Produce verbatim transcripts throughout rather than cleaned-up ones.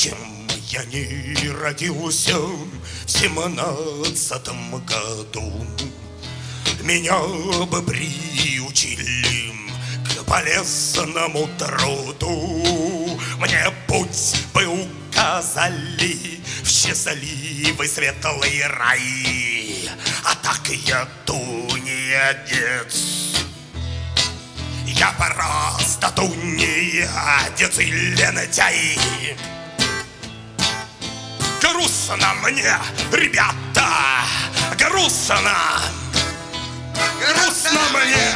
Зачем я не родился в семнадцатом году? Меня бы приучили к полезному труду. Мне путь бы указали в счастливый светлый рай. А так я тунеядец, я просто тунеядец и лентяй. Грустно мне, ребята, грустно, грустно мне.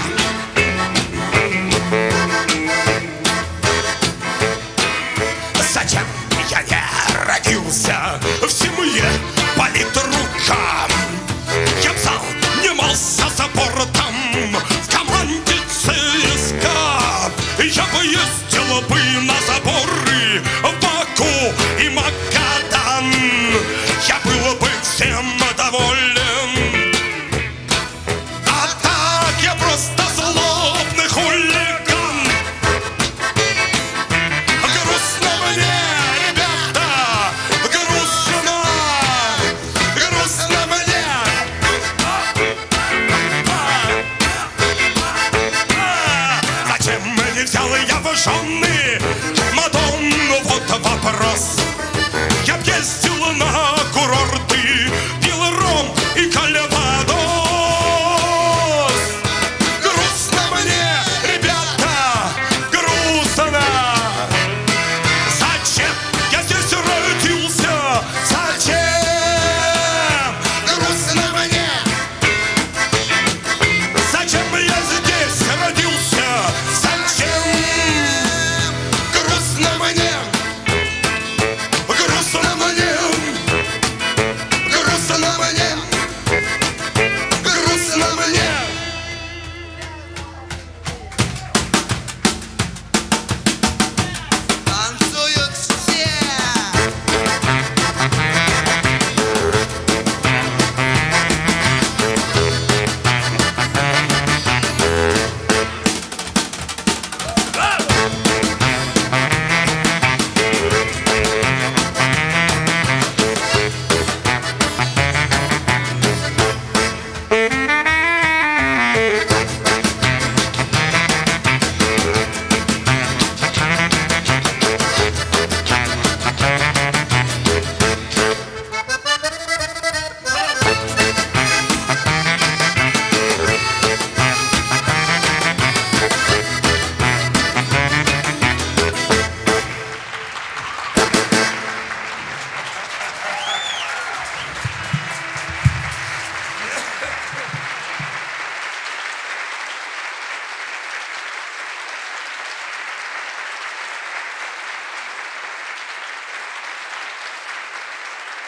Зачем я не родился в семье политрука? Я б занимался спортом в команде ЦСКА. Я бы ездил бы на заборы в Баку и Магадан. Я был бы всем доволен. А так я просто злобный хулиган. Грустно мне, ребята, грустно, грустно мне. Зачем не взял я в жены